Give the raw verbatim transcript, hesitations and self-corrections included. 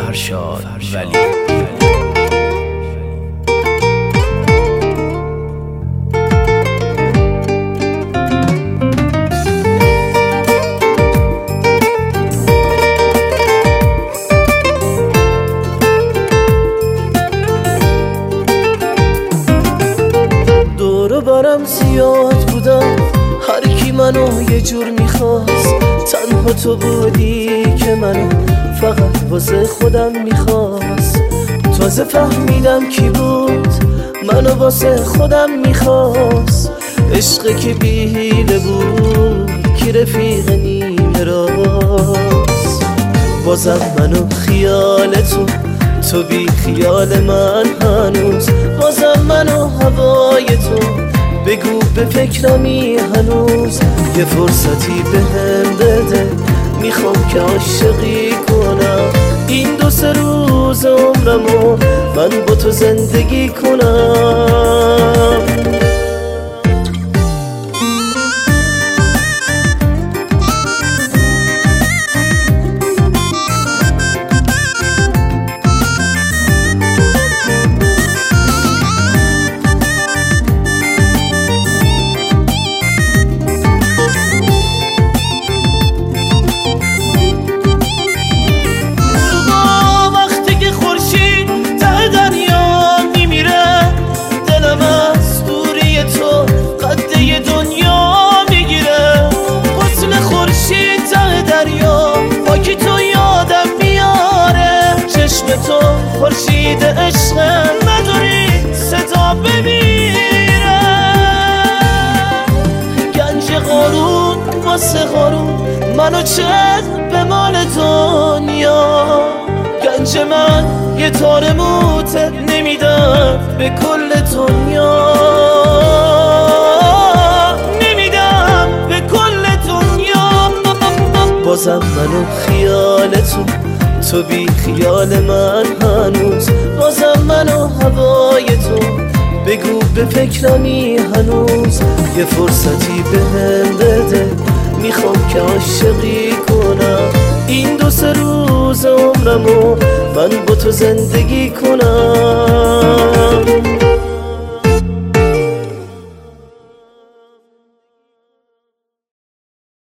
فرشاد ولی. دور برم زیاد بودم، هر کی منو یه جور میخواست، تنها تو بودی که منو فقط واسه خودم میخواست. تازه فهمیدم کی بود منو واسه خودم میخواست، عشق که بی حیله بود، کی رفیق نیمه راست. بازم منو خیال تو، تو بی خیال من هنوز، بازم منو هوای تو، بگو به فکرمی هنوز. یه فرصتی بهم بده، میخوام که عاشقی کنم، این دو سه روز عمرمو من با تو زندگی کنم. تو خورشید عشق نداری صدا بمیره، گنج قارون واسه قارون منو چه به مال دنیا. گنج من یه تار موته نمیدم به کل دنیا، نمیدم به کل دنیا. بازم منو خیال تو، تو بی خیال من هنوز، بازم منو هوای تو، بگو به فکرمی هنوز. یه فرصتی بهم بده، میخوام که عاشقی کنم، این دو سه روز عمرمو من با تو زندگی کنم.